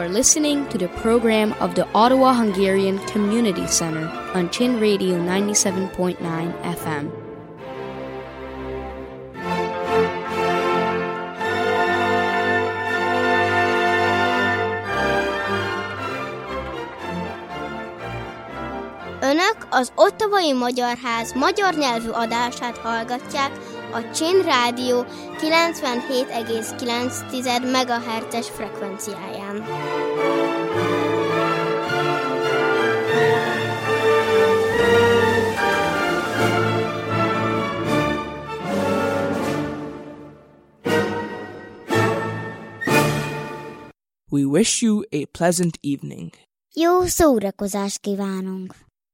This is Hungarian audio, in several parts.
are listening to the program of the Ottawa Hungarian Community Center on Chin Radio 97.9 FM. Önök az Ottawai Magyar Ház magyar nyelvű adását hallgatják a Chin Rádió 97,9 MHz-es frekvenciáján. We wish you a pleasant evening. Jó szórakozást kívánunk!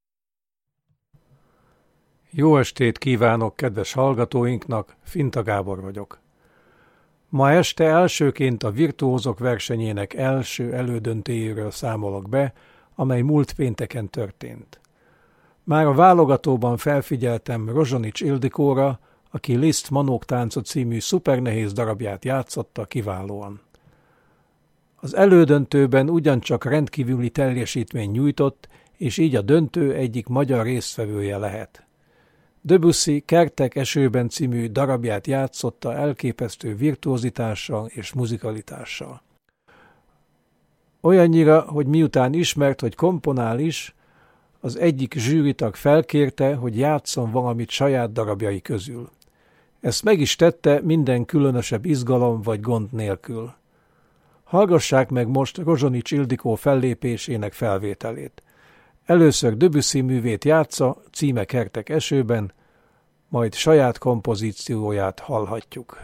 Jó estét kívánok kedves hallgatóinknak, Finta Gábor vagyok. Ma este elsőként a Virtuózok versenyének első elődöntőjéről számolok be, amely múlt pénteken történt. Már a válogatóban felfigyeltem Rozsonics Ildikóra, aki Liszt Manóktánca című szupernehéz darabját játszotta kiválóan. Az elődöntőben ugyancsak rendkívüli teljesítmény nyújtott, és így a döntő egyik magyar résztvevője lehet. Debussy Kertek esőben című darabját játszotta elképesztő virtuozitással és muzikalitással. Olyannyira, hogy miután ismert, hogy komponál is, az egyik zsűritag felkérte, hogy játsszon valamit saját darabjai közül. Ezt meg is tette minden különösebb izgalom vagy gond nélkül. Hallgassák meg most Rozsonics Ildikó fellépésének felvételét. Először Debussy művét játsza, címe Kertek esőben, majd saját kompozícióját hallhatjuk.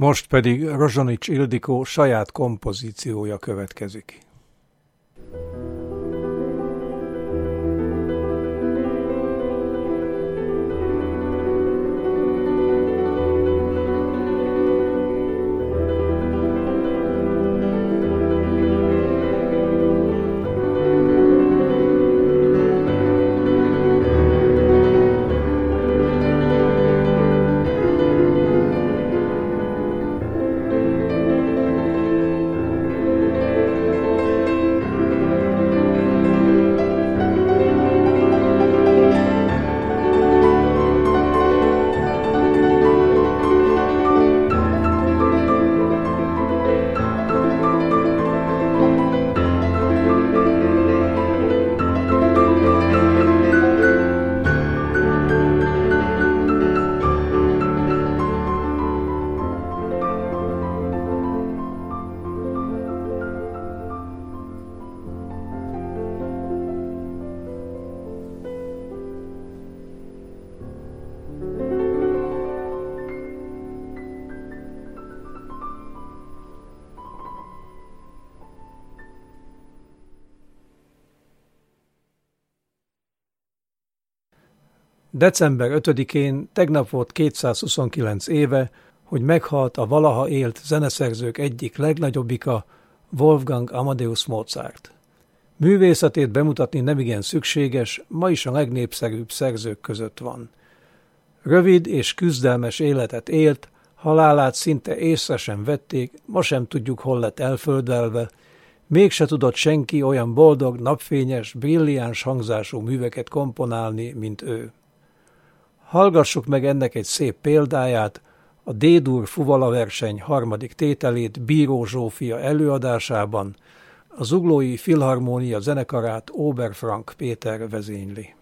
Most pedig Rozsonics Ildikó saját kompozíciója következik. December 5-én tegnap volt 229 éve, hogy meghalt a valaha élt zeneszerzők egyik legnagyobbika, Wolfgang Amadeus Mozart. Művészetét bemutatni nemigen szükséges, ma is a legnépszerűbb szerzők között van. Rövid és küzdelmes életet élt, halálát szinte észre sem vették, ma sem tudjuk, hol lett elföldelve, mégse tudott senki olyan boldog, napfényes, brilliáns hangzású műveket komponálni, mint ő. Hallgassuk meg ennek egy szép példáját, a D-dur fuvala verseny harmadik tételét Bíró Zsófia előadásában, a Zuglói Filharmónia zenekarát Oberfrank Péter vezényli.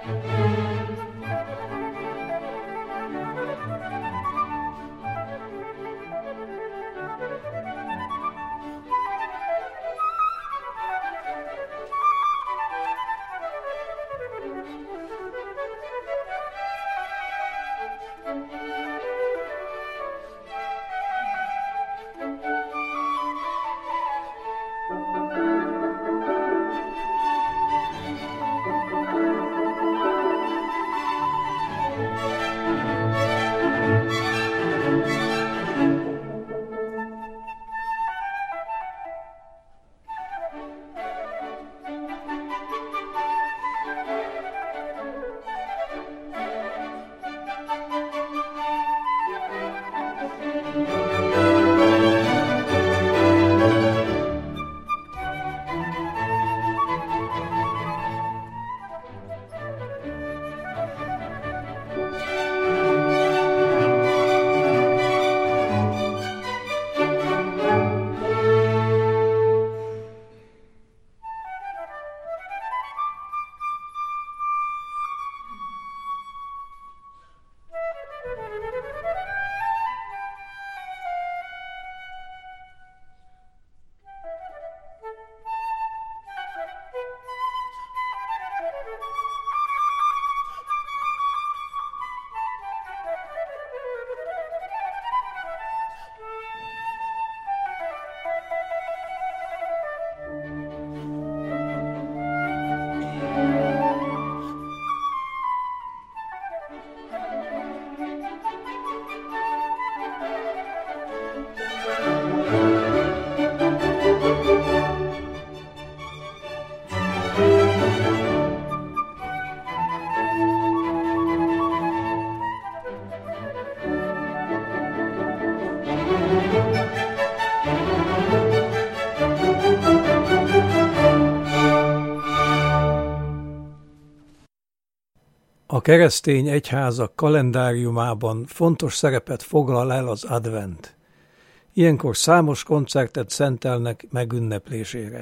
A keresztény egyházak kalendáriumában fontos szerepet foglal el az advent. Ilyenkor számos koncertet szentelnek megünneplésére.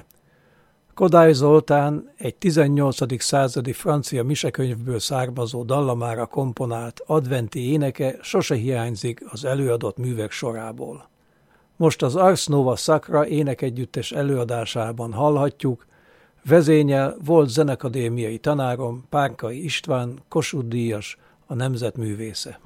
Kodály Zoltán egy 18. századi francia misekönyvből származó dallamára komponált adventi éneke sose hiányzik az előadott művek sorából. Most az Ars Nova Sacra énekegyüttes előadásában hallhatjuk, vezényel volt zenekadémiai tanárom Párkai István, Kossuth-díjas, a nemzetművésze.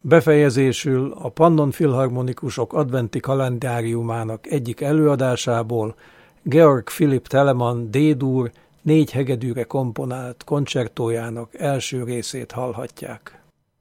Befejezésül a Pannon Filharmonikusok adventi kalendáriumának egyik előadásából Georg Philipp Telemann D-dur 4 hegedűre komponált koncertójának első részét hallhatják.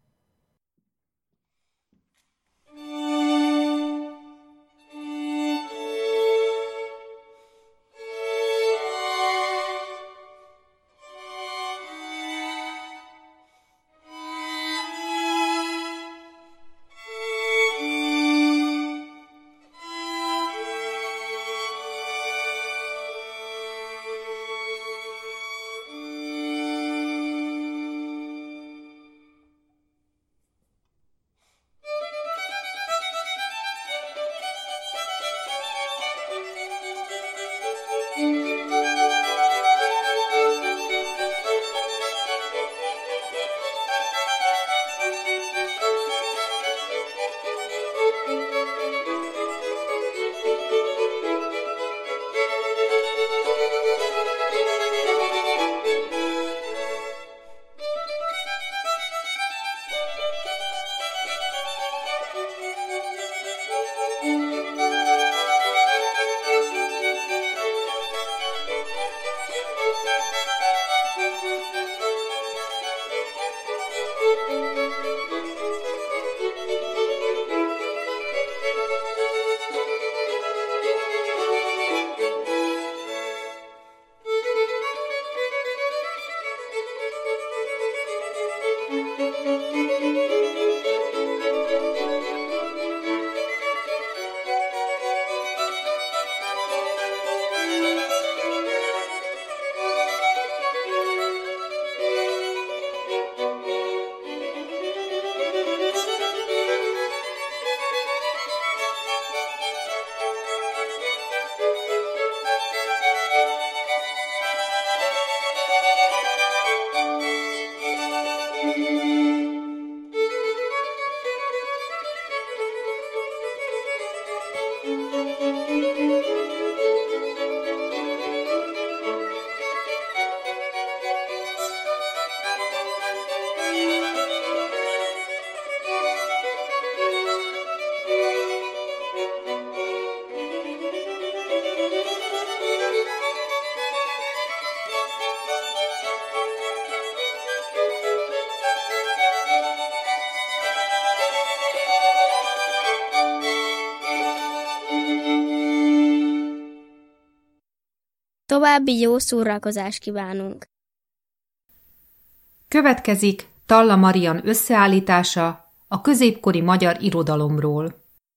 További jó szórakozást kívánunk! Következik Talla Marian összeállítása a középkori magyar irodalomról.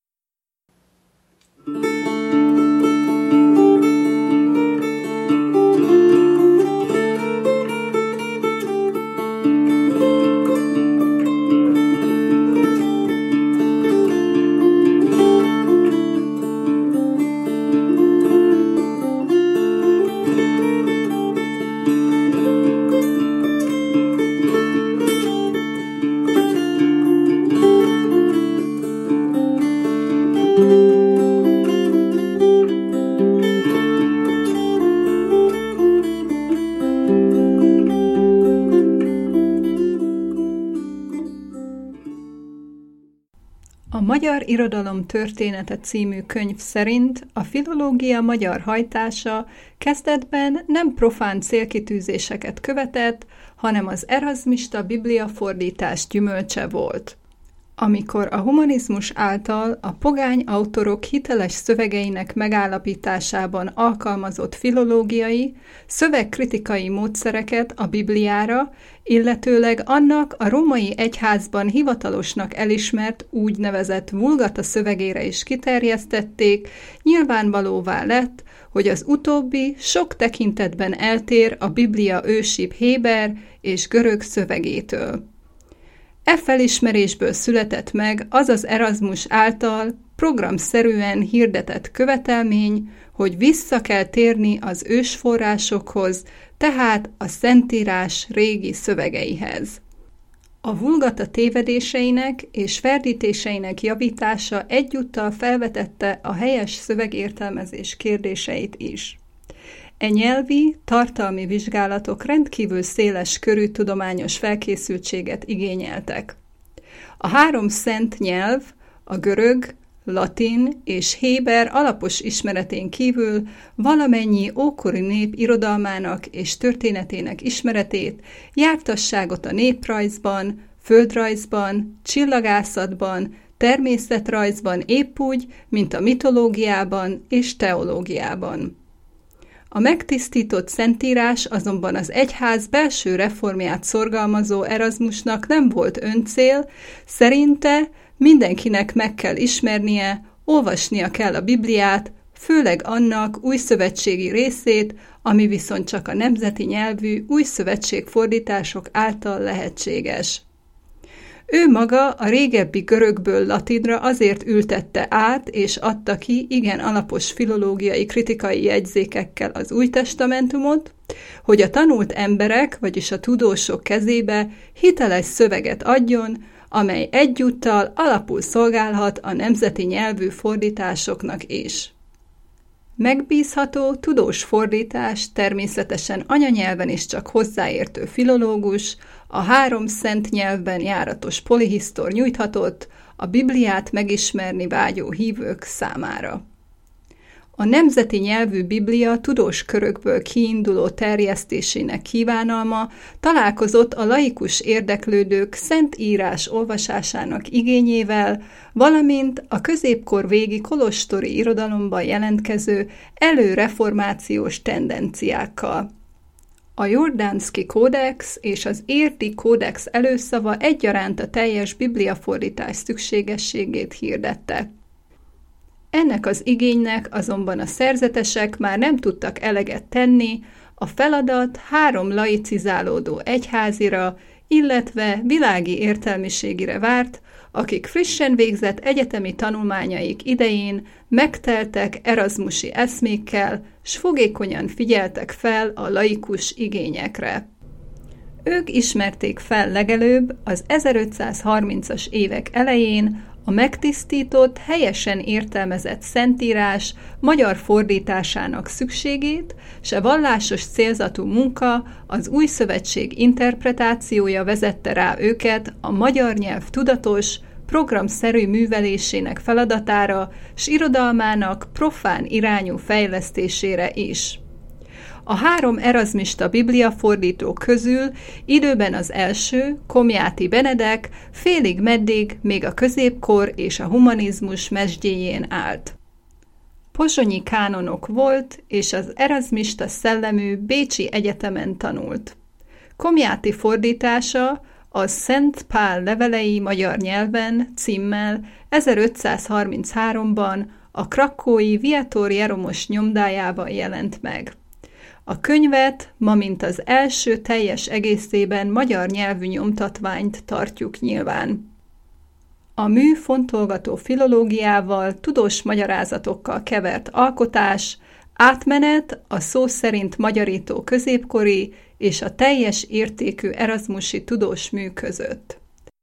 A Magyar Irodalom története című könyv szerint a filológia magyar hajtása kezdetben nem profán célkitűzéseket követett, hanem az erazmista bibliafordítás gyümölcse volt. Amikor a humanizmus által a pogány autorok hiteles szövegeinek megállapításában alkalmazott filológiai, szövegkritikai módszereket a Bibliára, illetőleg annak a római egyházban hivatalosnak elismert úgynevezett Vulgata szövegére is kiterjesztették, nyilvánvalóvá lett, hogy az utóbbi sok tekintetben eltér a Biblia ősibb héber és görög szövegétől. E felismerésből született meg az az Erasmus által programszerűen hirdetett követelmény, hogy vissza kell térni az ősforrásokhoz, tehát a Szentírás régi szövegeihez. A Vulgata tévedéseinek és ferdítéseinek javítása egyúttal felvetette a helyes szövegértelmezés kérdéseit is. E nyelvi, tartalmi vizsgálatok rendkívül széles körű tudományos felkészültséget igényeltek. A 3 szent nyelv, a görög, latin és héber alapos ismeretén kívül valamennyi ókori nép irodalmának és történetének ismeretét, jártasságot a néprajzban, földrajzban, csillagászatban, természetrajzban épp úgy, mint a mitológiában és teológiában. A megtisztított szentírás azonban az egyház belső reformját szorgalmazó Erasmusnak nem volt öncél, szerinte mindenkinek meg kell ismernie, olvasnia kell a Bibliát, főleg annak újszövetségi részét, ami viszont csak a nemzeti nyelvű újszövetségfordítások által lehetséges. Ő maga a régebbi görögből latinra azért ültette át és adta ki igen alapos filológiai kritikai jegyzékekkel az Új Testamentumot, hogy a tanult emberek, vagyis a tudósok kezébe hiteles szöveget adjon, amely egyúttal alapul szolgálhat a nemzeti nyelvű fordításoknak is. Megbízható, tudós fordítás természetesen anyanyelven is csak hozzáértő filológus, a 3 szent nyelvben járatos polihisztor nyújthatott a Bibliát megismerni vágyó hívők számára. A nemzeti nyelvű Biblia tudós körökből kiinduló terjesztésének kívánalma találkozott a laikus érdeklődők szent írás olvasásának igényével, valamint a középkor végi kolostori irodalomban jelentkező előreformációs tendenciákkal. A Jordánszki kódex és az Érdi kódex előszava egyaránt a teljes bibliafordítás szükségességét hirdette. Ennek az igénynek azonban a szerzetesek már nem tudtak eleget tenni, a feladat 3 laicizálódó egyházira, illetve világi értelmiségire várt, akik frissen végzett egyetemi tanulmányaik idején megteltek erasmusi eszmékkel, s fogékonyan figyeltek fel a laikus igényekre. Ők ismerték fel legelőbb az 1530-as évek elején a megtisztított, helyesen értelmezett szentírás magyar fordításának szükségét, s a vallásos célzatú munka, az új szövetség interpretációja vezette rá őket a magyar nyelv tudatos, programszerű művelésének feladatára, s irodalmának profán irányú fejlesztésére is. A 3 erazmista bibliafordító közül időben az első, Komjáti Benedek, félig meddig még a középkor és a humanizmus mezsdjéjén állt. Pozsonyi kánonok volt, és az erazmista szellemű Bécsi Egyetemen tanult. Komjáti fordítása a Szent Pál levelei magyar nyelven címmel 1533-ban a krakói Viator Jeromos nyomdájában jelent meg. A könyvet ma mint az első teljes egészében magyar nyelvű nyomtatványt tartjuk nyilván. A mű fontolgató filológiával, tudós magyarázatokkal kevert alkotás, átmenet a szó szerint magyarító középkori és a teljes értékű erasmusi tudós mű között.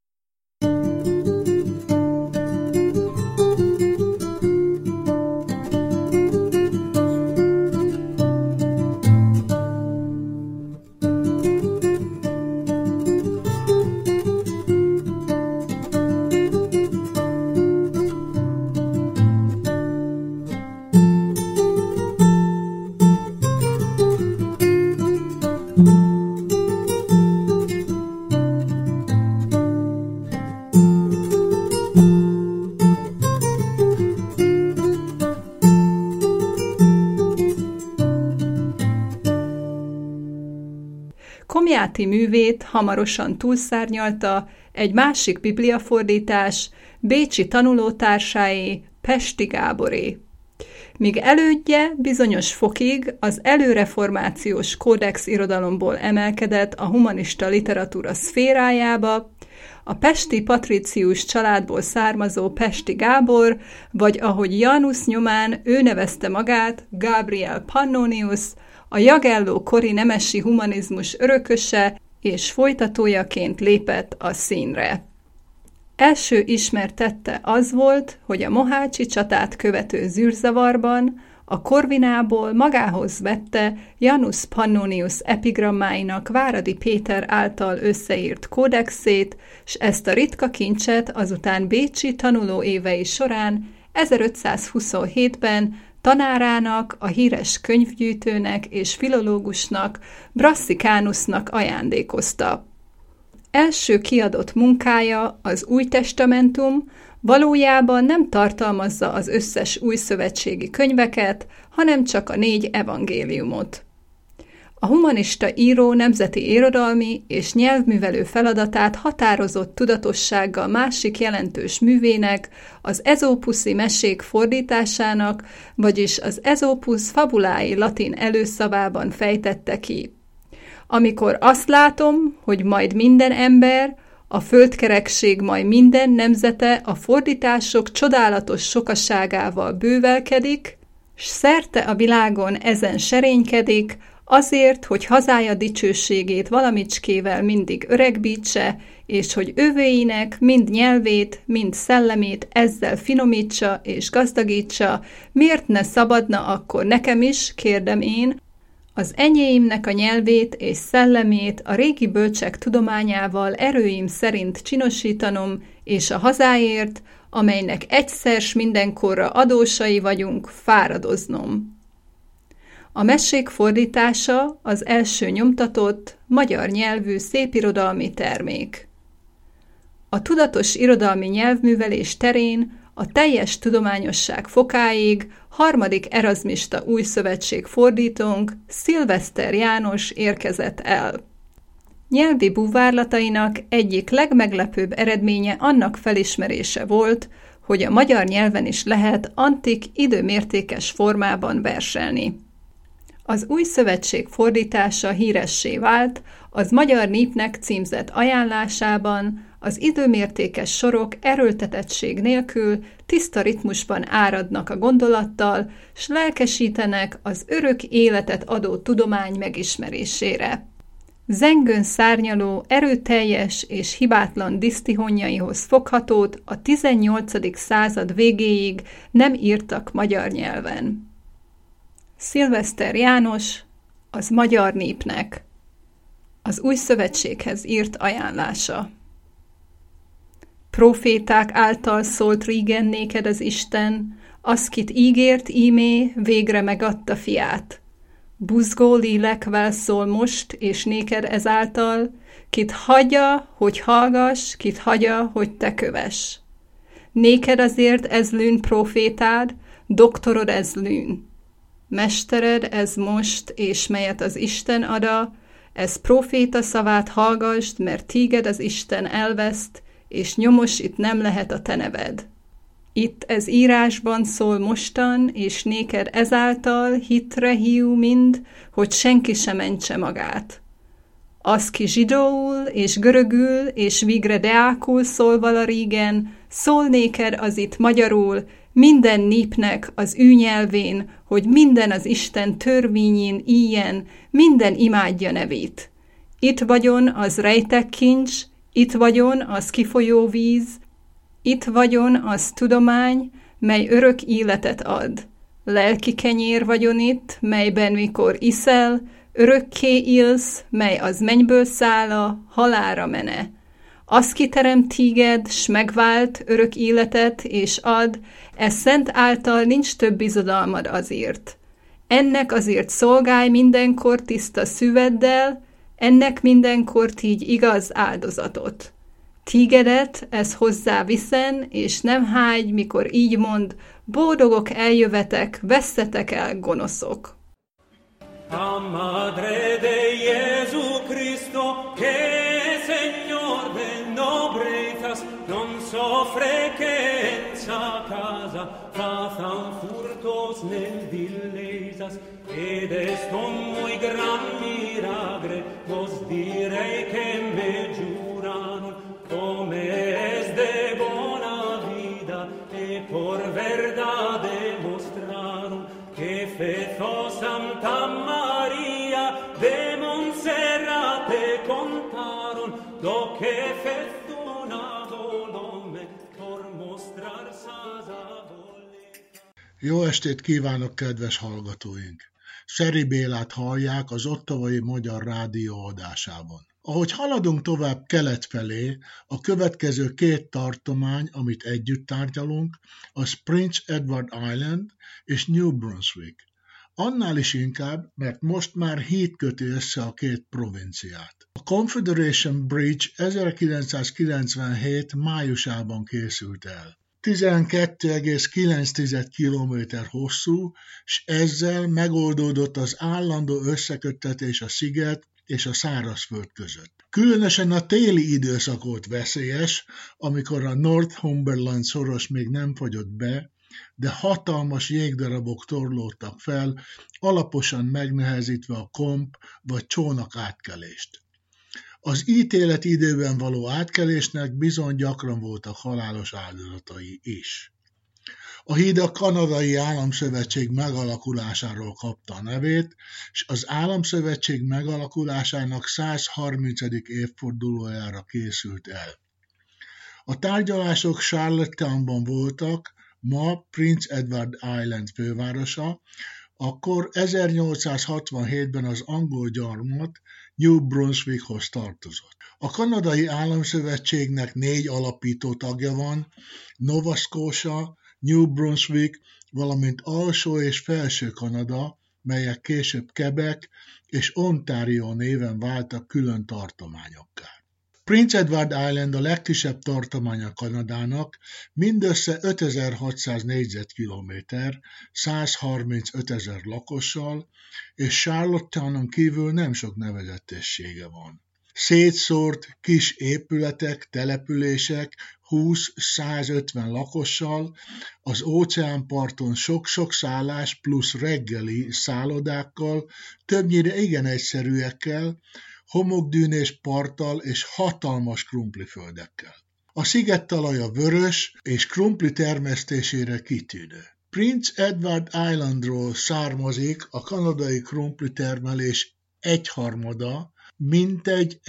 Komjáti művét hamarosan túlszárnyalta egy másik bibliafordítás, bécsi tanulótársáé, Pesti Gáboré. Míg elődje bizonyos fokig az előreformációs kódex irodalomból emelkedett a humanista literatúra szférájába, a pesti patricius családból származó Pesti Gábor, vagy ahogy Janus nyomán ő nevezte magát, Gabriel Pannonius, a Jagelló kori nemesi humanizmus örököse és folytatójaként lépett a színre. Első ismert tette az volt, hogy a mohácsi csatát követő zűrzavarban, a Corvinából magához vette Janus Pannonius epigrammáinak Váradi Péter által összeírt kódexét, s ezt a ritka kincset azután bécsi tanuló évei során 1527-ben tanárának, a híres könyvgyűjtőnek és filológusnak, Brassicánusnak ajándékozta. Első kiadott munkája, az Új Testamentum, valójában nem tartalmazza az összes újszövetségi könyveket, hanem csak a 4 evangéliumot. A humanista író nemzeti irodalmi és nyelvművelő feladatát határozott tudatossággal másik jelentős művének, az Ezopuszi mesék fordításának, vagyis az Ezopus fabulae latin előszavában fejtette ki. Amikor azt látom, hogy majd minden ember, a földkerekség majd minden nemzete a fordítások csodálatos sokaságával bővelkedik, s szerte a világon ezen serénykedik, azért, hogy hazája dicsőségét valamicskével mindig öregbítse, és hogy övőinek mind nyelvét, mind szellemét ezzel finomítsa és gazdagítsa, miért ne szabadna akkor nekem is, kérdem én, az enyéimnek a nyelvét és szellemét a régi bölcsek tudományával erőim szerint csinosítanom, és a hazáért, amelynek egyszer s mindenkorra adósai vagyunk, fáradoznom. A mesék fordítása az első nyomtatott, magyar nyelvű szépirodalmi termék. A tudatos irodalmi nyelvművelés terén a teljes tudományosság fokáig harmadik erazmista újszövetség fordítónk, Szilveszter János érkezett el. Nyelvi búvárlatainak egyik legmeglepőbb eredménye annak felismerése volt, hogy a magyar nyelven is lehet antik időmértékes formában verselni. Az új szövetség fordítása híressé vált, az magyar népnek címzett ajánlásában az időmértékes sorok erőltetettség nélkül tiszta ritmusban áradnak a gondolattal, s lelkesítenek az örök életet adó tudomány megismerésére. Zengőn szárnyaló, erőteljes és hibátlan disztihonjaihoz foghatót a 18. század végéig nem írtak magyar nyelven. Szilveszter János, az magyar népnek, az új szövetséghez írt ajánlása. Proféták által szólt régen néked az Isten, az, kit ígért ímé, végre megadta fiát. Buzgó lélekvel szól most, és néked ezáltal, kit hagyja, hogy hallgass, kit hagyja, hogy te kövess. Néked azért ez lűn profétád, doktorod ez lűn. Mestered ez most, és melyet az Isten ada, ez proféta szavát hallgasd, mert téged az Isten elveszt, és nyomos itt nem lehet a te neved. Itt ez írásban szól mostan, és néked ezáltal hitre hív mind, hogy senki sem mentse magát. Az, ki zsidóul, és görögül, és végre deákul szól vala régen, szól néked az itt magyarul, minden népnek az ő nyelvén, hogy minden az Isten törvényén íjen, minden imádja nevét. Itt vagyon az rejtek kincs, itt vagyon az kifolyó víz, itt vagyon az tudomány, mely örök életet ad. Lelki kenyér vagyon itt, melyben mikor iszel, örökké élsz, mely az mennyből száll, halálra mene. Az kiteremt téged, s megvált örök életet, és ad, ez szent által nincs több bizodalmad azért. Ennek azért szolgálj mindenkor tiszta szíveddel, ennek mindenkor tígy igaz áldozatot. Tígedet ez hozzá viszen, és nem hágy, mikor így mond, boldogok eljövetek, vesszetek el gonoszok. A Madre de Jesucristo, que Señor de nobrezas, non soffre che en sa casa facen furtos nel vilesas, ed est un muy gran milagre, vos direi que me juraron, come es de bona vida, e por verdad demostraron, que fezo Santa Maria de Montserrat te contaron, lo que fezo una volome por mostrar sa zaboleta. Jó estét kívánok, kedves hallgatóink! Szeri Bélát hallják az Ottawai Magyar Rádió adásában. Ahogy haladunk tovább kelet felé, a következő két tartomány, amit együtt tárgyalunk, az Prince Edward Island és New Brunswick. Annál is inkább, mert most már híd köti össze a két provinciát. A Confederation Bridge 1997. májusában készült el. 12,9 km hosszú, s ezzel megoldódott az állandó összeköttetés a sziget és a szárazföld között. Különösen a téli időszak volt veszélyes, amikor a Northumberland szoros még nem fagyott be, de hatalmas jégdarabok torlódtak fel, alaposan megnehezítve a komp vagy csónak átkelést. Az ítélet időben való átkelésnek bizony gyakran voltak halálos áldozatai is. A híd a Kanadai Államszövetség megalakulásáról kapta a nevét, és az Államszövetség megalakulásának 130. évfordulójára készült el. A tárgyalások Charlottetownban voltak, ma Prince Edward Island fővárosa, akkor 1867-ben az angol gyarmat New Brunswickhoz tartozott. A Kanadai Államszövetségnek 4 alapító tagja van, Nova Scotia, New Brunswick, valamint Alsó és Felső Kanada, melyek később Quebec és Ontario néven váltak külön tartományokká. Prince Edward Island a legkisebb tartománya Kanadának, mindössze 5600 négyzetkilométer, 135 000 lakossal, és Charlottetown-on kívül nem sok nevezetessége van. Szétszórt kis épületek, települések 20-150 lakossal, az óceánparton sok-sok szállás plusz reggeli szállodákkal, többnyire igen egyszerűekkel, homokdűnés parttal és hatalmas krumpliföldekkel. A sziget talaja vörös és krumpli termesztésére kitűnő. Prince Edward Islandról származik a kanadai krumplitermelés egyharmada, mintegy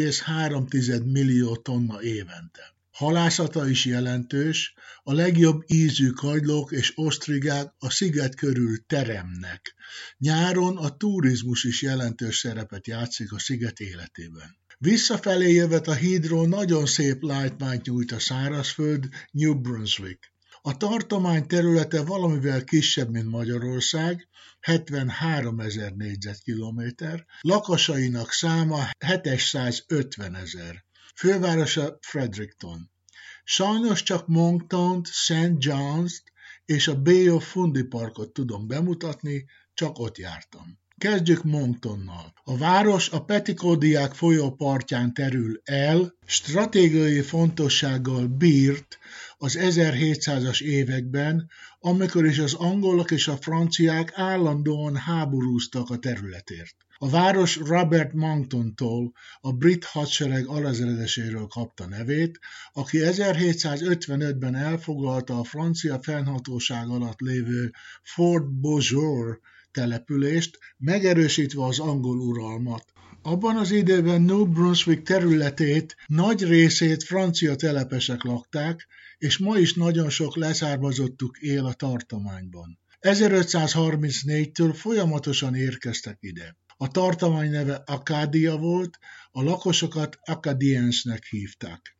1,3 millió tonna évente. Halászata is jelentős, a legjobb ízű kagylók és osztrigák a sziget körül teremnek. Nyáron a turizmus is jelentős szerepet játszik a sziget életében. Visszafelé jövet a hídról nagyon szép látványt nyújt a szárazföld, New Brunswick. A tartomány területe valamivel kisebb, mint Magyarország, 73 000 négyzetkilométer, lakosainak száma 750 000. Fővárosa Fredericton. Sajnos csak Monktont, St. John's-t és a Bay of Fundy Parkot tudom bemutatni, csak ott jártam. Kezdjük Monktonnal. A város a Petitcodiac folyó partján terül el, stratégiai fontossággal bírt az 1700-as években, amikor is az angolok és a franciák állandóan háborúztak a területért. A város Robert Monktontól, a brit hadsereg alezredeséről kapta nevét, aki 1755-ben elfoglalta a francia fennhatóság alatt lévő Fort Beauséjour települést, megerősítve az angol uralmat. Abban az időben New Brunswick területét nagy részét francia telepesek lakták, és ma is nagyon sok leszármazottuk él a tartományban. 1534-től folyamatosan érkeztek ide. A tartomány neve Acadia volt, a lakosokat Acadiensnek hívták.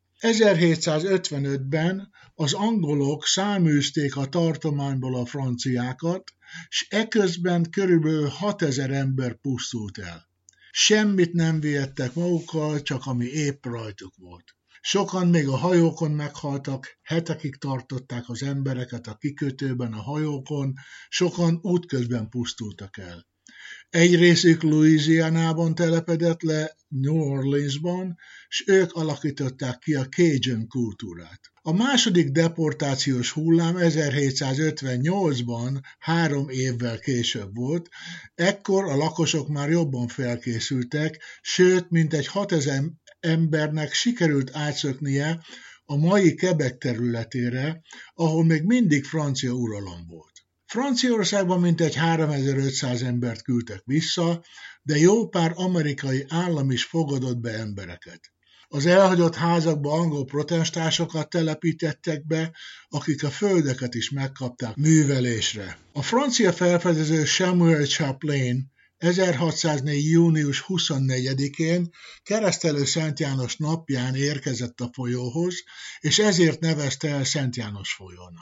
1755-ben az angolok száműzték a tartományból a franciákat, s eközben körülbelül 6000 ember pusztult el. Semmit nem vihettek magukkal, csak ami épp rajtuk volt. Sokan még a hajókon meghaltak, hetekig tartották az embereket a kikötőben a hajókon, sokan útközben pusztultak el. Egy részük Louisianában telepedett le, New Orleansban, s ők alakították ki a Cajun kultúrát. A második deportációs hullám 1758-ban, 3 évvel később volt, ekkor a lakosok már jobban felkészültek, sőt, mintegy 6000 embernek sikerült átszöknie a mai Quebec területére, ahol még mindig francia uralom volt. Franciaországban mintegy 3500 embert küldtek vissza, de jó pár amerikai állam is fogadott be embereket. Az elhagyott házakba angol protestánsokat telepítettek be, akik a földeket is megkapták művelésre. A francia felfedező Samuel Champlain 1604. június 24-én keresztelő Szent János napján érkezett a folyóhoz, és ezért nevezte el Szent János folyónak.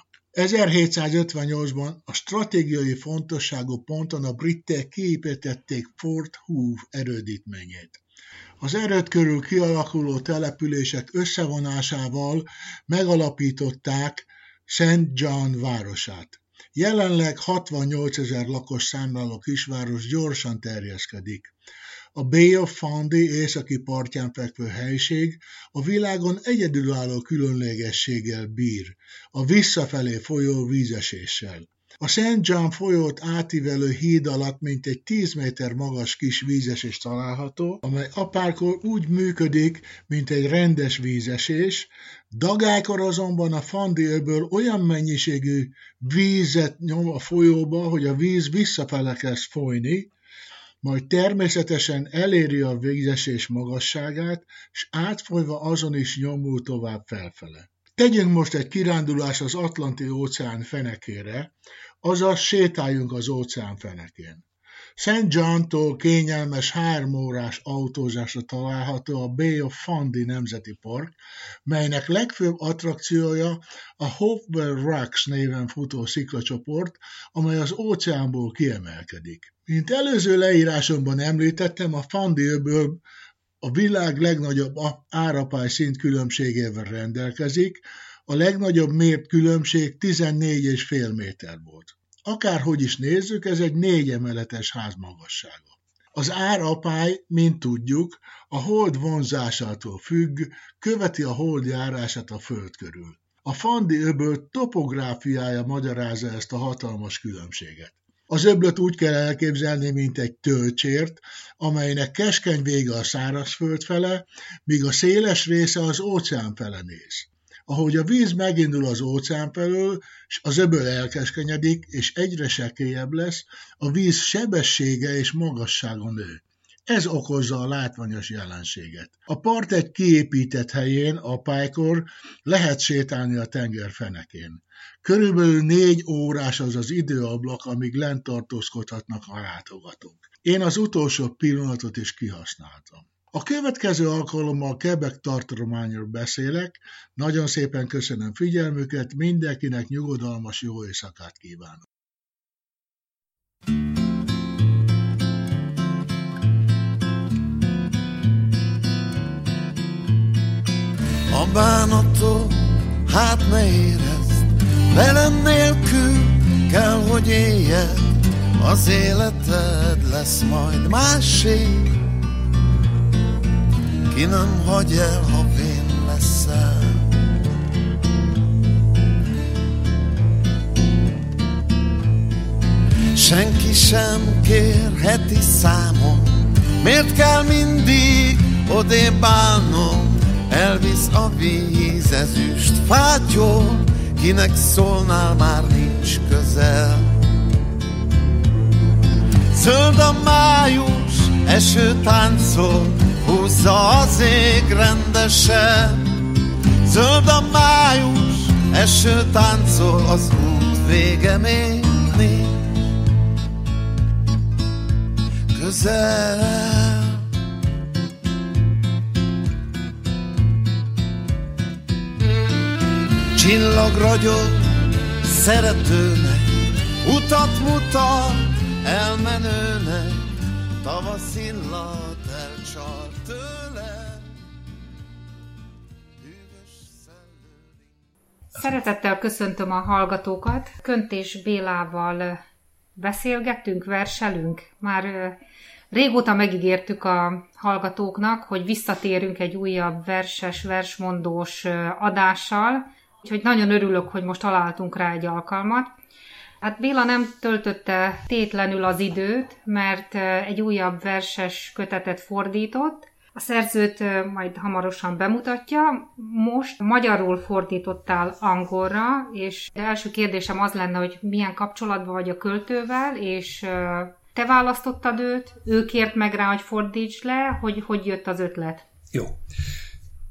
1758-ban a stratégiai fontosságú ponton a britek kiépítették Fort Hoover erődítményét. Az erőd körül kialakuló települések összevonásával megalapították St. John városát. Jelenleg 68 000 lakos számláló kisváros gyorsan terjeszkedik. A Bay of Fundy északi partján fekvő helység a világon egyedülálló különlegességgel bír, a visszafelé folyó vízeséssel. A St. John folyót átívelő híd alatt mintegy 10 méter magas kis vízesés található, amely apárkor úgy működik, mint egy rendes vízesés, dagálykor azonban a Fundy-öböl olyan mennyiségű vízet nyom a folyóba, hogy a víz visszafele kezd folyni, majd természetesen eléri a vízesés magasságát, és átfolyva azon is nyomul tovább felfele. Tegyünk most egy kirándulást az Atlanti-óceán fenekére, azaz sétáljunk az óceán fenekén. St. Johntól kényelmes 3 órás autózásra található a Bay of Fundy Nemzeti Park, melynek legfőbb attrakciója a Hopewell Rocks néven futó sziklacsoport, amely az óceánból kiemelkedik. Mint előző leírásomban említettem, a Fundy-öböl a világ legnagyobb árapály szintkülönbségével rendelkezik, a legnagyobb mért különbség 14,5 méter volt. Akárhogy is nézzük, ez egy 4 emeletes ház magassága. Az árapály, mint tudjuk, a hold vonzásától függ, követi a hold járását a föld körül. A Fundy-öböl topográfiája magyarázza ezt a hatalmas különbséget. Az öblöt úgy kell elképzelni, mint egy tölcsért, amelynek keskeny vége a szárazföld fele, míg a széles része az óceán fele néz. Ahogy a víz megindul az óceán felől, és az öböl elkeskenyedik, és egyre sekélyebb lesz, a víz sebessége és magassága nő. Ez okozza a látványos jelenséget. A part egy kiépített helyén, apálykor lehet sétálni a tenger fenekén. Körülbelül 4 órás az az időablak, amíg lent tartózkodhatnak a látogatók. Én az utolsó pillanatot is kihasználtam. A következő alkalommal Quebec tartományról beszélek. Nagyon szépen köszönöm figyelmüket, mindenkinek nyugodalmas jó éjszakát kívánok. A bánatot hát ne érezd, velem nélkül kell, hogy éljed, az életed lesz majd másé. Ki nem hagy el, ha vén leszel. Senki sem kérheti számon, miért kell mindig odébb állnom. Elvisz a víz ezüst fátyol, kinek szólnál már nincs közel. Zöld a május, eső táncol, húzza az ég rendesen. Zöld a május, eső táncol, az út vége még nincs közel. Csillag ragyog szeretőnek, utat mutat elmenőnek, tavasz illat elcsal tőle. Szeretettel köszöntöm a hallgatókat. Köntés Bélával beszélgettünk, verselünk. Már régóta megígértük a hallgatóknak, hogy visszatérünk egy újabb verses, versmondós adással. Úgyhogy nagyon örülök, hogy most találtunk rá egy alkalmat. Hát Béla nem töltötte tétlenül az időt, mert egy újabb verses kötetet fordított. A szerzőt majd hamarosan bemutatja. Most magyarul fordítottál angolra, és első kérdésem az lenne, hogy milyen kapcsolatban vagy a költővel, és te választottad őt, ő kért meg rá, hogy fordíts le, hogy jött az ötlet? Jó.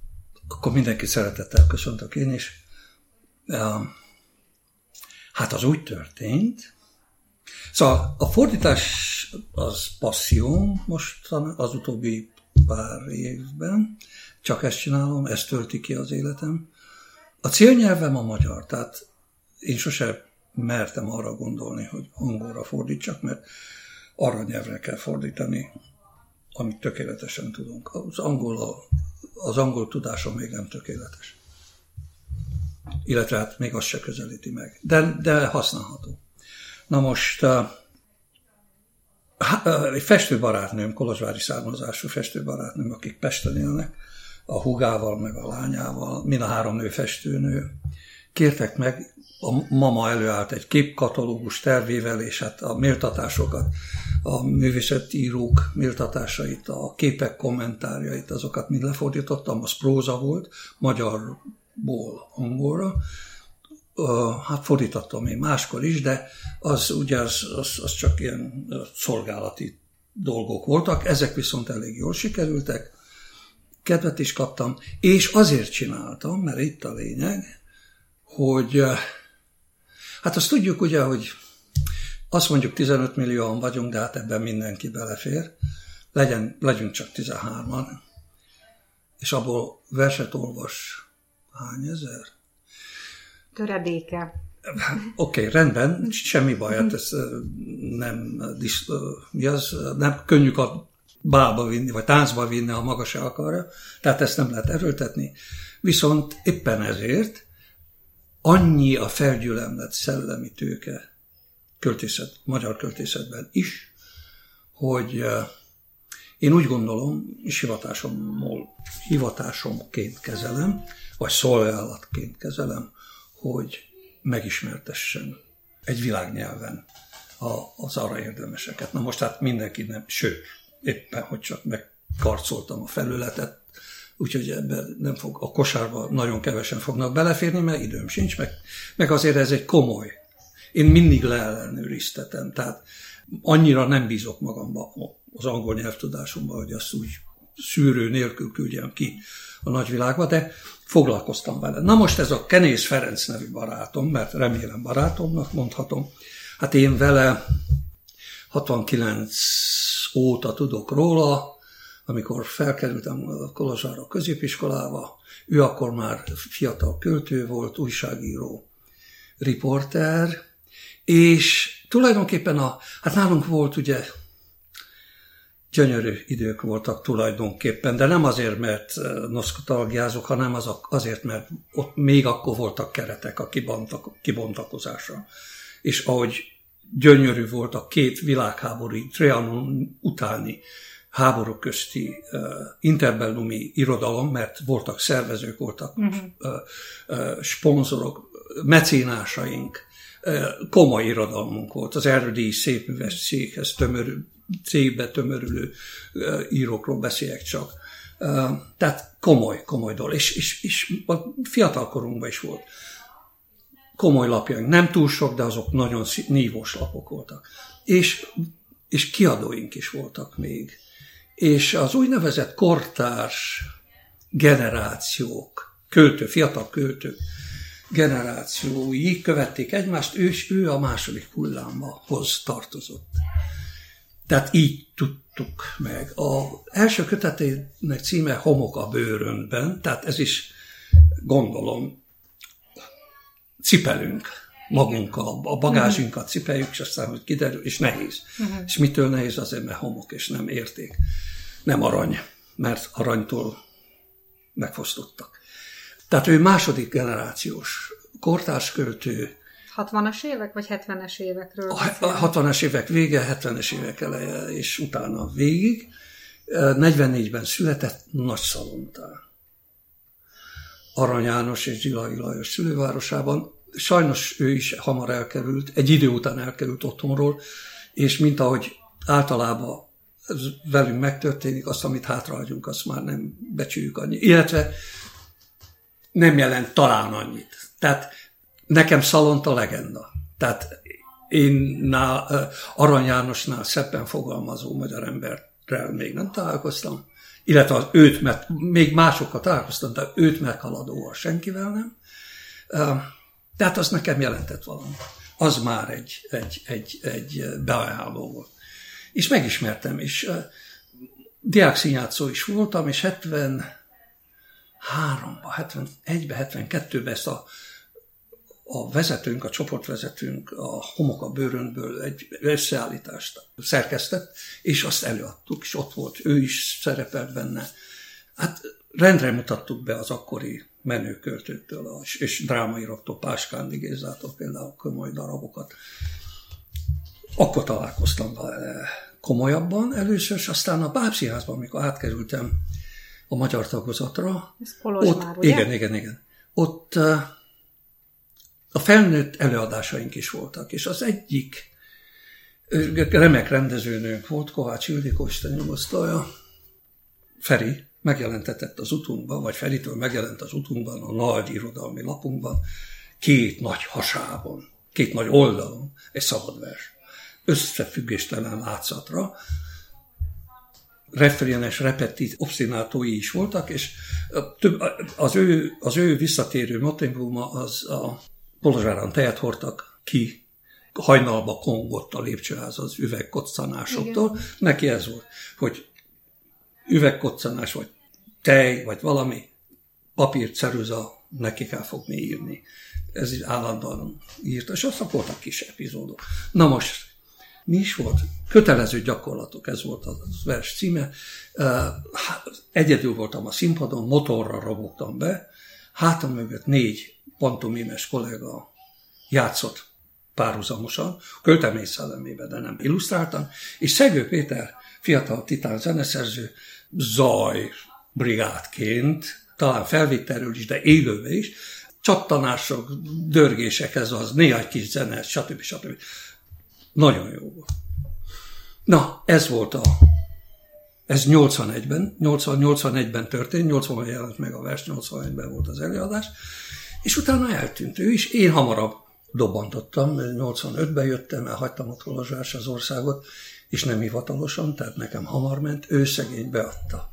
Akkor mindenki szeretettel köszöntök én is. Hát az úgy történt. Szóval a fordítás az passzióm most az utóbbi pár évben. Csak ezt csinálom, ezt tölti ki az életem. A célnyelvem a magyar, tehát én sose mertem arra gondolni, hogy angolra fordítsak, mert arra nyelvre kell fordítani, amit tökéletesen tudunk. Az angol tudásom még nem tökéletes. Illetve hát még azt se közelíti meg. De használható. Na most egy festőbarátnőm, kolozsvári származású festőbarátnőm, akik Pesten élnek, a húgával, meg a lányával, mind a 3 nő festőnő, kértek meg, a mama előállt egy képkatalógus tervével, és hát a méltatásokat, a művészetírók méltatásait, a képek kommentárjait, azokat mind lefordítottam, az próza volt, magyarból angolra. Hát fordítottam még máskor is, de az ugye az csak ilyen szolgálati dolgok voltak, ezek viszont elég jól sikerültek, kedvet is kaptam, és azért csináltam, mert itt a lényeg, hogy hát azt tudjuk ugye, hogy azt mondjuk 15 millióan vagyunk, de hát ebben mindenki belefér, legyünk csak 13-an, és abból verset olvas hány ezer? Töredéke. Oké, rendben, semmi baj, hát ez nem könnyű a bálba vinni, vagy táncba vinni, ha maga se akarja, tehát ezt nem lehet erőltetni. Viszont éppen ezért annyi a felgyülemlett szellemi tőke magyar költészetben is, hogy én úgy gondolom, és hivatásomként kezelem, vagy szolgálatként kezelem, hogy megismertessen egy világnyelven az arra érdemeseket. Na most hát mindenki nem, sőt, éppen, hogy csak megkarcoltam a felületet, úgyhogy ebben nem fog, a kosárba nagyon kevesen fognak beleférni, mert időm sincs, meg azért ez egy komoly. Én mindig leellenőriztetem, tehát annyira nem bízok magamba az angol nyelvtudásomban, hogy azt úgy szűrő nélkül küldjem ki a nagyvilágba, de foglalkoztam vele. Na most ez a Kenész Ferenc nevű barátom, mert remélem barátomnak mondhatom, hát én vele 69 óta tudok róla, amikor felkerültem a Kolozsvárra középiskolába, ő akkor már fiatal költő volt, újságíró, riporter, és tulajdonképpen hát nálunk volt ugye gyönyörű idők voltak tulajdonképpen, de nem azért, mert nosztalgiázok, hanem azért, mert ott még akkor voltak keretek a kibontakozásra. És ahogy gyönyörű volt a 2 világháború, Trianon utáni háború közti interbellumi irodalom, mert voltak szervezők, voltak szponzorok, mecénásaink, komoly irodalmunk volt. Az Erdélyi Szépműves cégbe tömörülő írókról beszéljek csak. Tehát komoly dolog. És a fiatalkorunkban is volt komoly lapjaink. Nem túl sok, de azok nagyon nívós lapok voltak. És kiadóink is voltak még. És az úgynevezett kortárs generációk, fiatal költők generációi követték egymást, ő a második hullámhoz tartozott. Tehát így tudtuk meg. Az első kötetének címe Homok a bőröndben, tehát ez is, gondolom, cipelünk magunkkal, a bagázsunkat cipeljük, és aztán, hogy kiderül, és nehéz. És mitől nehéz? Azért, mert homok, és nem érték. Nem arany, mert aranytól megfosztottak. Tehát ő második generációs kortársköltő. 60-as évek, vagy 70-es évekről? A 60-as évek vége, 70-es évek eleje, és utána végig. 44-ben született Nagyszalontán. Arany János és Zsilai Lajos szülővárosában. Sajnos ő is hamar elkerült, egy idő után elkerült otthonról, és mint ahogy általában velünk megtörténik, azt, amit hátrahagyunk, azt már nem becsüljük annyit. Illetve nem jelent talán annyit. Tehát nekem Szalont a legenda. Tehát én Arany Jánosnál szebben fogalmazó magyar emberrel még nem találkoztam, illetve őt, mert még másokkal találkoztam, de őt meghaladóan senkivel nem. Tehát az nekem jelentett valami. Az már egy beajánló volt. És megismertem, és diákszínjátszó is voltam, és 73-ban, 71-ben, 72-ben ezt a vezetőnk, a csoportvezetőnk a Homok a bőrönből egy összeállítást szerkesztett, és azt előadtuk, és ott volt, ő is szerepelt benne. Hát rendre mutattuk be az akkori menő költőktől, és drámaíróktól, Páskándi Gézától például komoly darabokat. Akkor találkoztam vele komolyabban először, és aztán a Bábszínházban, amikor átkerültem a magyar tagozatra. Ez Kolozsvár, ugye? Igen. Ott a felnőtt előadásaink is voltak, és az egyik remek rendezőnőnk volt, Kovács Ildikó, Isten nyugosztalja, Feri, megjelentetett az utunkban, vagy Feritől megjelent az utunkban, a nagy irodalmi lapunkban, 2 nagy hasában, 2 nagy oldalon egy szabadvers. Összefüggéstelen látszatra. Refrénes, repetit, obsztinátói is voltak, és az ő visszatérő motivuma az a Kolozsváron tejet hordtak ki, hajnalba kongott a lépcsőház az üvegkoccanásoktól. Igen. Neki ez volt, hogy üvegkoccanás, vagy tej, vagy valami, papír, ceruza, neki kell fogni írni. Ez így állandóan írta, és aztán voltak kis epizódok. Na most, mi is volt? Kötelező gyakorlatok, ez volt a vers címe. Egyedül voltam a színpadon, motorra robogtam be, hátam mögött 4 pantomimes kollega játszott párhuzamosan, költemény szellemében, de nem illusztráltan, és Szegő Péter, fiatal titán zeneszerző, zaj brigádként, talán felvételről is, de élőben is, csattanások, dörgések, ez az, néha egy kis zene, stb. Nagyon jó volt. Na, ez volt ez 81-ben történt, 80-ban jelent meg a vers, 81-ben volt az előadás, és utána eltűnt ő is. Én hamarabb dobbantottam, 85-ben jöttem, elhagytam a Kolozsvár az országot, és nem hivatalosan, tehát nekem hamar ment, ő szegény beadta.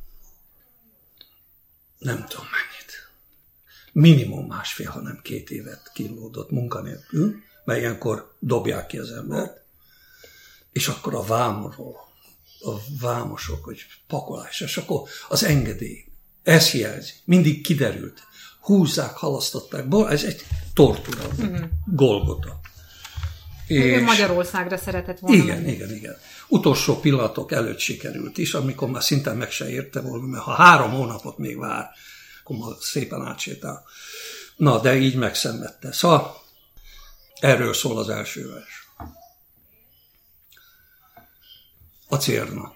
Nem tudom mennyit. Minimum 1,5, hanem 2 évet kínlódott munkanélkül, mert ilyenkor dobják ki az embert, és akkor a vámosok, hogy pakolás, és akkor az engedély, ez hiányzik, mindig kiderült. Húzzák, halasztották, ez egy tortúra, Golgota. És Magyarországra szeretett volna. Igen. Utolsó pillanatok előtt sikerült is, amikor már szinte meg se érte volna, mert ha 3 hónapot még vár, akkor már szépen átsétál. Na, de így megszenvedte. Szóval erről szól az első vers. A cérna.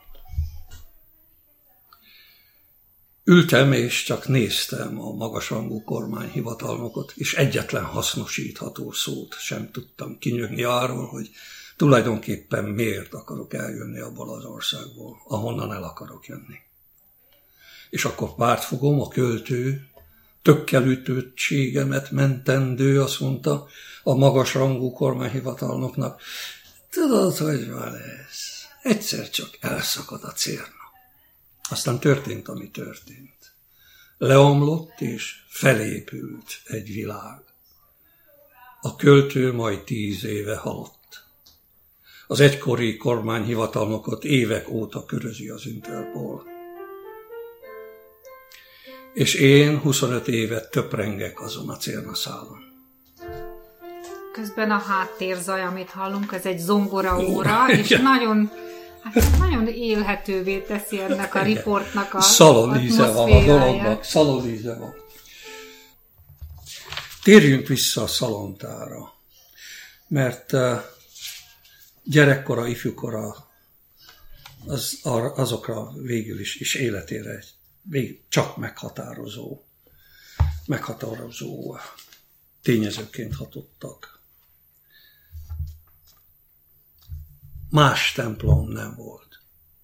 Ültem és csak néztem a magasrangú kormányhivatalnokot, és egyetlen hasznosítható szót sem tudtam kinyögni arról, hogy tulajdonképpen miért akarok eljönni abból az országból, ahonnan el akarok jönni. És akkor pártfogom, a költő, tökkelütöttségemet mentendő, azt mondta a magasrangú kormányhivatalnoknak, tudod, hogy van ez? Egyszer csak elszakad a cérna. Aztán történt, ami történt. Leomlott és felépült egy világ. A költő majd 10 éve halott. Az egykori kormányhivatalnokot évek óta körözi az Interpol. És én 25 évet töprengek azon a cérnaszálon. Közben a háttérzaj, amit hallunk, ez egy zongoraóra, és nagyon élhetővé teszi ennek a riportnak a szaloníze van a dologban, szaloníze van. Térjünk vissza a szalontára, mert gyerekkora, ifjúkora azokra végül is, és életére csak meghatározó tényezőként hatottak. Más templom nem volt.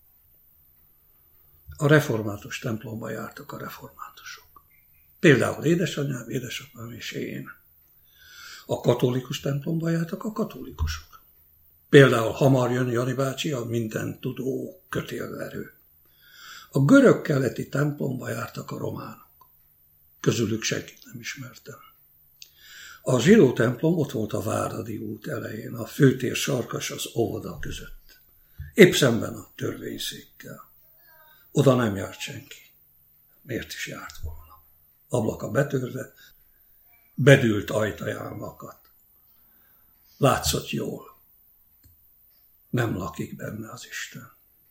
A református templomba jártak a reformátusok. Például édesanyám, édesapám és én. A katolikus templomba jártak a katolikusok. Például hamar jön Jani bácsi, a mindentudó kötélverő. A görög keleti templomba jártak a románok. Közülük senkit nem ismertem. A zsidó templom ott volt a Váradi út elején, a főtér sarkas az óvoda között. Épp szemben a törvényszékkel. Oda nem járt senki. Miért is járt volna? Ablaka betörve, bedült ajtaján akadt. Látszott jól. Nem lakik benne az Isten.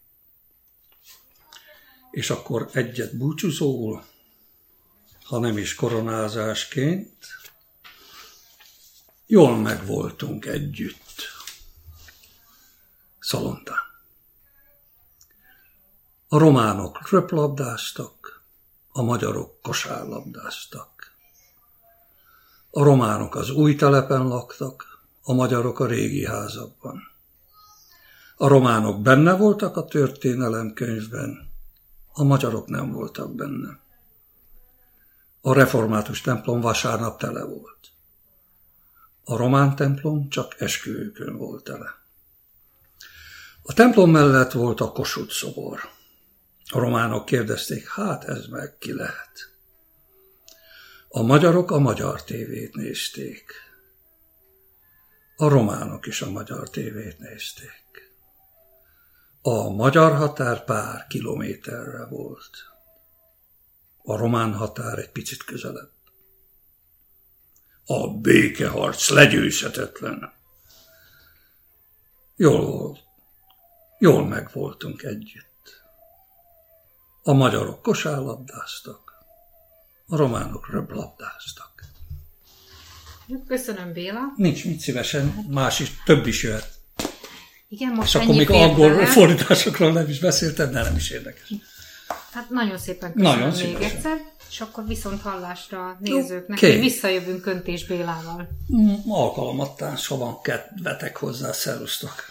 És akkor egyet búcsúzóul, ha nem is koronázásként, jól megvoltunk együtt. Szalontán. A románok röplabdáztak, a magyarok kosárlabdáztak. A románok az új telepen laktak, a magyarok a régi házakban. A románok benne voltak a történelemkönyvben, a magyarok nem voltak benne. A református templom vasárnap tele volt. A román templom csak esküvőkön volt tele. A templom mellett volt a Kossuth szobor. A románok kérdezték, hát ez meg ki lehet. A magyarok a magyar tévét nézték. A románok is a magyar tévét nézték. A magyar határ pár kilométerre volt. A román határ egy picit közelebb. A békeharc legyőzhetetlen. Jól volt. Jól megvoltunk együtt. A magyarok kosárlabdáztak, a románok röplabdáztak. Köszönöm, Béla. Nincs mit, szívesen, más is, több is jöhet. Igen, most és akkor még angol fordításokról nem is beszéltem, de nem is érdekes. Hát nagyon szépen köszönöm nagyon még szívesen. Egyszer, és akkor viszont hallásra a nézőknek, hogy visszajövünk Köntés Bélával. Alkalomattán, ha van kedvetek hozzá, szerusztok.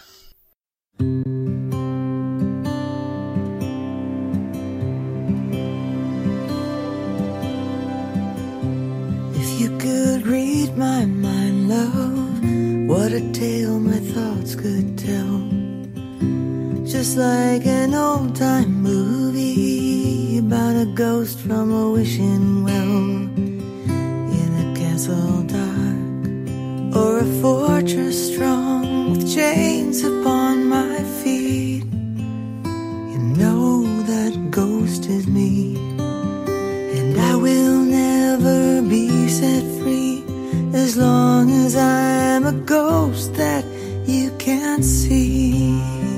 Read my mind, love. What a tale my thoughts could tell. Just like an old-time movie about a ghost from a wishing well, in a castle dark or a fortress strong with chains upon my feet. You know that ghost is me, and I will never be set free as long as I'm a ghost that you can't see.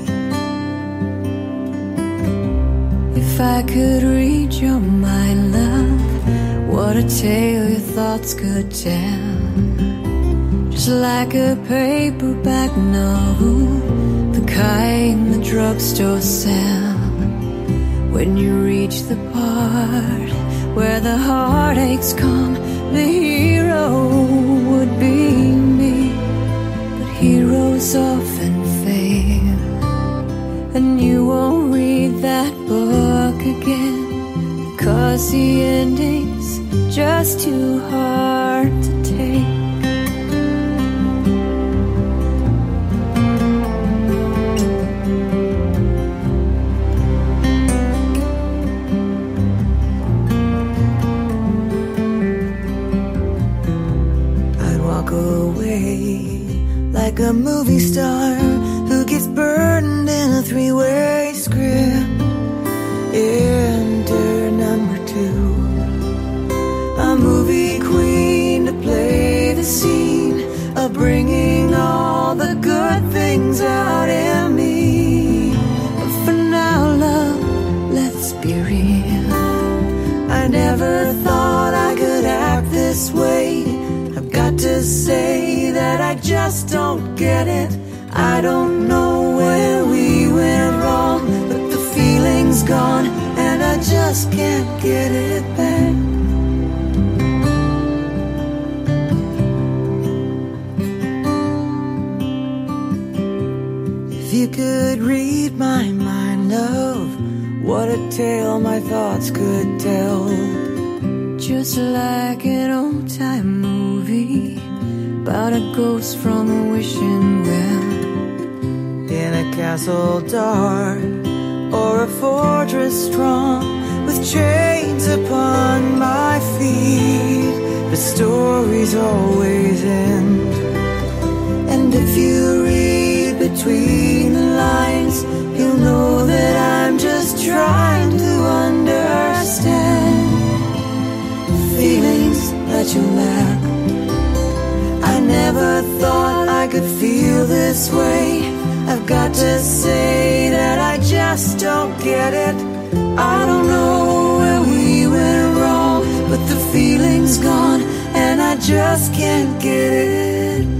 If I could read your mind, love, what a tale your thoughts could tell. Just like a paperback novel, the kind the drugstore sell. When you reach the part where the heartaches come, the hero would be me. But heroes often fail, and you won't read that book again, 'cause the ending's just too hard to take. Like a movie star who gets burned in a three-way script. Enter number 2, a movie queen to play the scene of bringing all the good things out in me. But for now, love, let's be real. I never thought I could act this way. I've got to say that I just don't get it. I don't know where we went wrong, but the feeling's gone and I just can't get it back. If you could read my mind, love, what a tale my thoughts could tell. Just like an old-time movie about a ghost from a wishing well, in a castle dark or a fortress strong with chains upon my feet. But stories always end, and if you read between the lines, you'll know that I'm just trying to understand the feelings that you lack. I never thought I could feel this way. I've got to say that I just don't get it. I don't know where we went wrong, but the feeling's gone and I just can't get it